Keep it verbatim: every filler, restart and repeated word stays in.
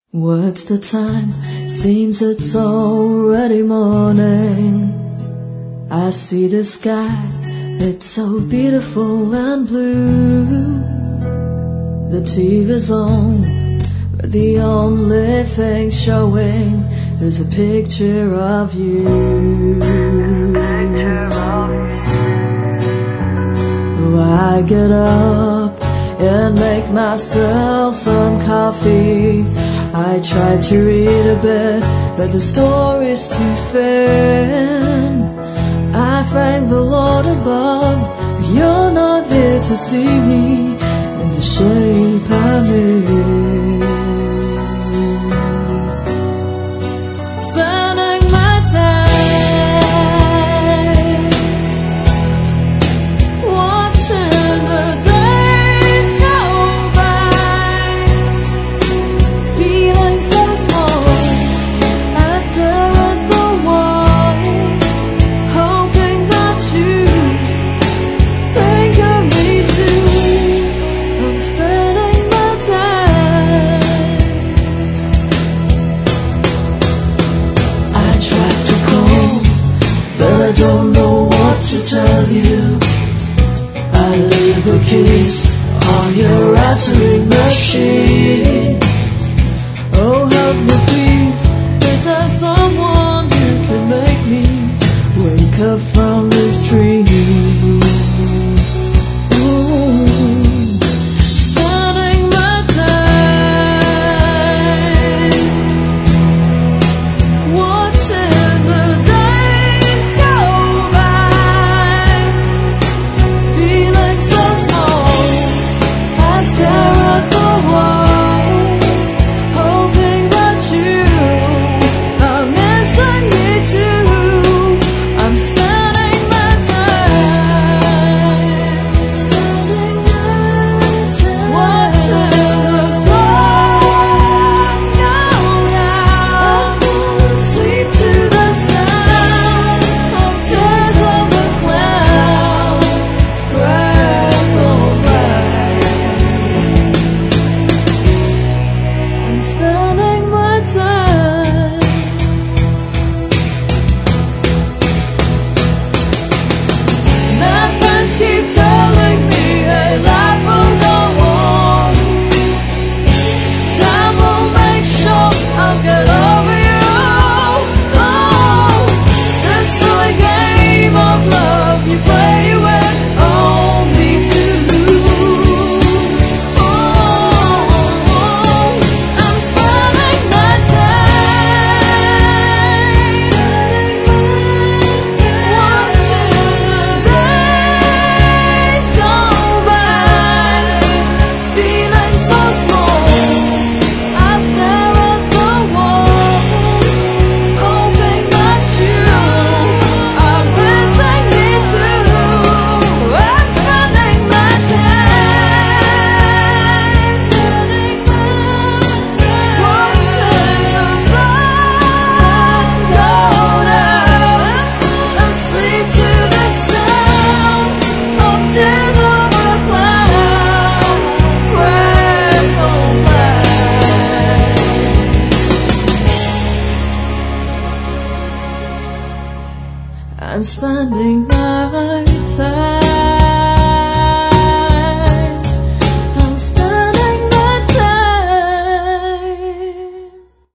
What's the time? Seems it's already morning. I see the sky, it's so beautiful and blue. The T V's on, but the only thing showing is a picture of you. Oh, I get up and make myself some coffee. I try to read a bit, but the story's too thin. I thank the Lord above, but you're not here to see me in the shape I'm in. Spending my time watching the days go by, feeling so small. I stare at the wall, hoping that you think of me too. I'm spending my time. I tried to call, but I don't know what to tell you. I leave a kiss on your answering machine. Oh, help me please, is there someone who can make me wake up from this dream? Ooh, spending my time watching the days go by, feeling so small. I stare at the wall, hoping that you are missing me too. I'm spending my time, spending my time watching the sun go down. Sleep to the sound of tears of a clown. Crackle black. I'm spending my time. My friends keep telling me, hey, life will go on. Time will make sure I'll get over you. Oh, this silly game of love you play with only to lose. Oh, I'm spending my time watching the days go by, feeling so small. I stare at the wall, hoping that you are missing me too. I'm spending my time, spending my time watching the sun go down, asleep to the sound of tears of a clown. Crackle black. I'm spending my time.